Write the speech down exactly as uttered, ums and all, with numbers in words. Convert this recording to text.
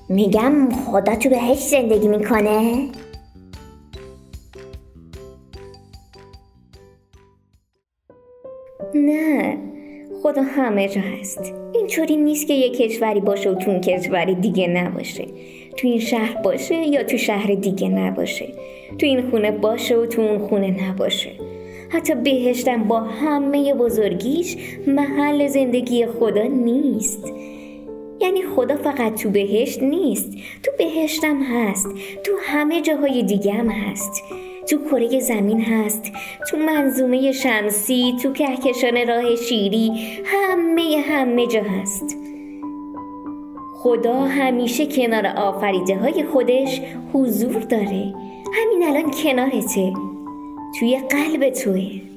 میگم خدا تو بهشت زندگی میکنه؟ نه، خدا همه جا هست. اینطوری نیست که یک کشوری باشه و تو اون کشوری دیگه نباشه، تو این شهر باشه یا تو شهر دیگه نباشه، تو این خونه باشه و تو اون خونه نباشه. حتی بهشتم با همه بزرگیش محل زندگی خدا نیست. یعنی خدا فقط تو بهشت نیست، تو بهشتم هست، تو همه جاهای دیگه هم هست، تو کره زمین هست، تو منظومه شمسی، تو کهکشان راه شیری، همه همه جا هست. خدا همیشه کنار آفریده های خودش حضور داره. همین الان کنارته، توی قلب توه.